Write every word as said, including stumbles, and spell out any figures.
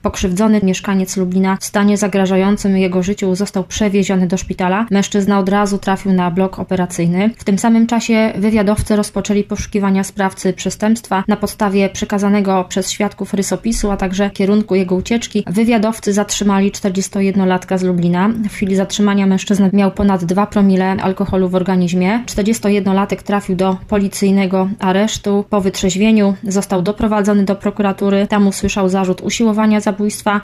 Pokrzywdzony mieszkaniec Lublina w stanie zagrażającym jego życiu został przewieziony do szpitala. Mężczyzna od razu trafił na blok operacyjny. W tym samym czasie wywiadowcy rozpoczęli poszukiwania sprawcy przestępstwa. Na podstawie przekazanego przez świadków rysopisu, a także kierunku jego ucieczki, wywiadowcy zatrzymali czterdziestojednolatka z Lublina. W chwili zatrzymania mężczyzna miał ponad dwa promile alkoholu w organizmie. czterdziestojednolatek trafił do policyjnego aresztu. Po wytrzeźwieniu został doprowadzony do prokuratury. Tam usłyszał zarzut usiłowania zabójstwa.